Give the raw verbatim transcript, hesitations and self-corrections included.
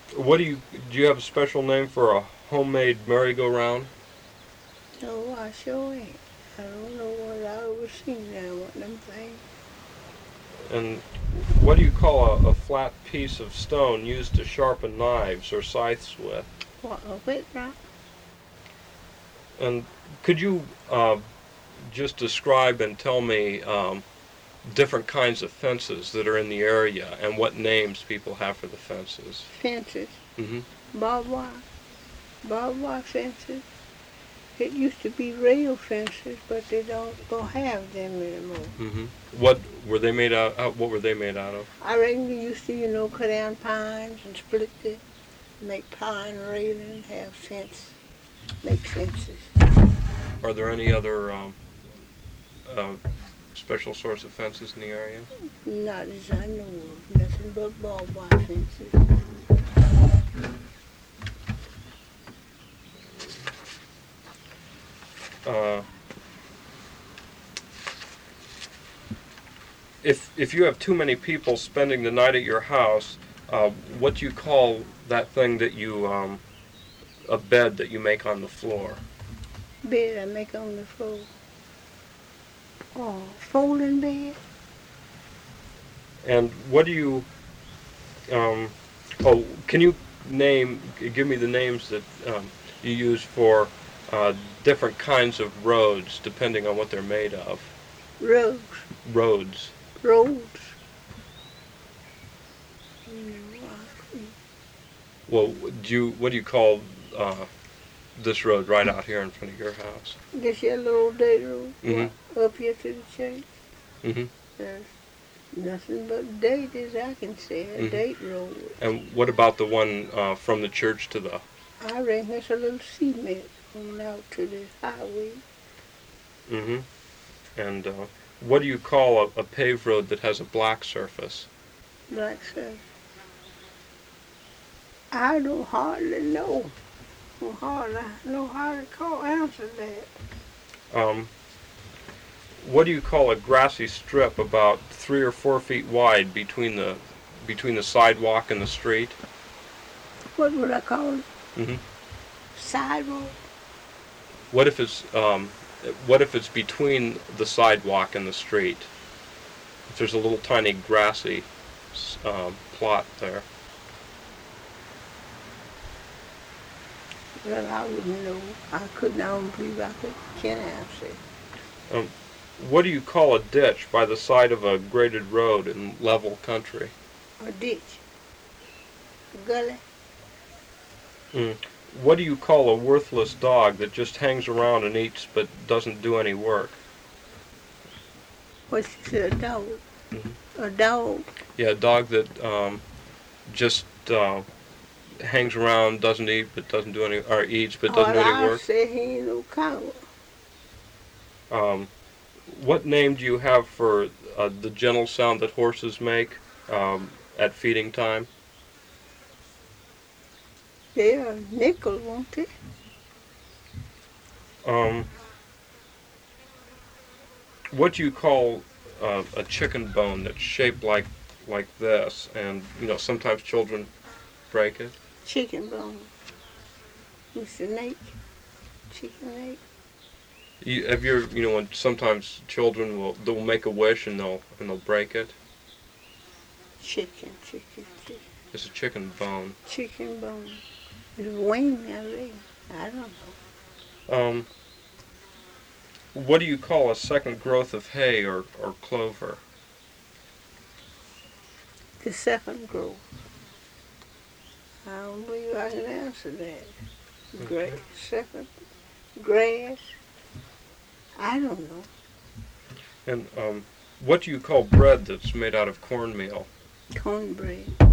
What do you do? You have a special name for a homemade merry-go-round? No, I sure ain't. I don't know what I ever seen now, what them things. And what do you call a, a flat piece of stone used to sharpen knives or scythes with? What, a whip rock? And could you uh, just describe and tell me um, different kinds of fences that are in the area and what names people have for the fences? Fences. Mm-hmm. Barbed wire. Barbed wire fences. It used to be rail fences, but they don't, don't have them anymore. Mm-hmm. What were they made out? Uh, what were they made out of? I reckon we used to, you know, cut down pines and split it, make pine railing, have fence, make fences. Are there any other um, uh, special sorts of fences in the area? Not as I know of. Nothing but barbed wire fences. Uh, if if you have too many people spending the night at your house, uh, what do you call that thing that you um, a bed that you make on the floor? Bed I make on the floor. Oh, folding bed. And what do you? Um, oh, can you name? Give me the names that um, you use for uh, different kinds of roads, depending on what they're made of. Roads. Roads. Roads. Well, do you? What do you call uh, this road right out here in front of your house? This here little dirt road. Mm-hmm. Up here to the church. Mm-hmm. There's nothing but dirt, as I can say, a Mm-hmm. dirt road. And what about the one uh, from the church to the? I reckon it's a little cement going out to the highway. Mm-hmm. And uh, what do you call a, a paved road that has a black surface? Like so. I don't hardly know. Don't hardly know how to call answer that. Um, what do you call a grassy strip about three or four feet wide between the between the sidewalk and the street? What would I call it? Mm-hmm. Sidewalk. What if it's um, what if it's between the sidewalk and the street? If there's a little tiny grassy um, plot there. Well, I wouldn't know. I couldn't. I don't believe I could. Can't answer. Um, what do you call a ditch by the side of a graded road in level country? A ditch. A gully. Mm. What do you call a worthless dog that just hangs around and eats but doesn't do any work? What's a dog? Mm-hmm. A dog. Yeah, a dog that um, just uh, hangs around, doesn't eat but doesn't do any, or eats but doesn't do any I work. say he ain't no coward. Um, what name do you have for uh, the gentle sound that horses make um, at feeding time? They're a nickel, won't they? Um, what do you call uh, a chicken bone that's shaped like like this, and you know sometimes children break it? Chicken bone. Mister Nate. Chicken Nate. You, have you ever, you know when sometimes children will they'll make a wish and they'll and they'll break it? Chicken, chicken, chicken. It's a chicken bone. Chicken bone. It's a wing, I think. I don't know. Um, what do you call a second growth of hay or, or clover? The second growth. I don't believe I can answer that. Okay. Grass, second grass. I don't know. And um, what do you call bread that's made out of cornmeal? Cornbread.